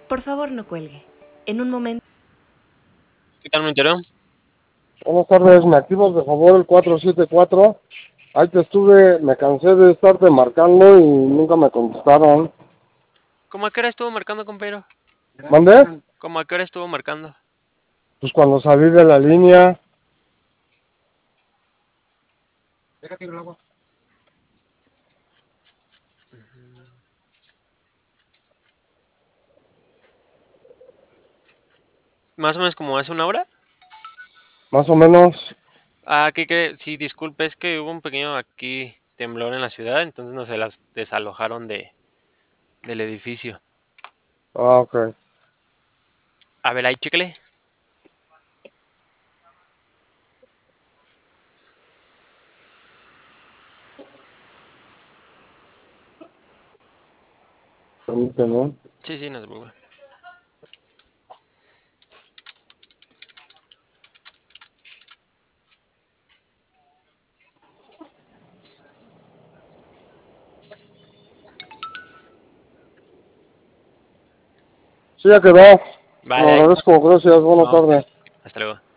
Por favor, no cuelgue. En un momento. ¿Qué tal, Montero? Buenas tardes, me activas de favor el 474. Ahí te estuve, me cansé de estarte marcando y nunca me contestaron. ¿Cómo a qué hora estuvo marcando, compañero? ¿Mandé? ¿Cómo a qué hora estuvo marcando? Pues cuando salí de la línea. Déjate el agua. ¿Más o menos como hace una hora? Más o menos. Ah, sí, disculpe, es que hubo un pequeño aquí temblor en la ciudad, entonces nos se las desalojaron del edificio. Ah, ok. A ver, ahí, chéquele. Permíteme. Sí, sí, no se preocupe. Sí, ya quedó. Te lo Vale, ahí. agradezco, gracias, buena No, usted. tarde. Hasta luego.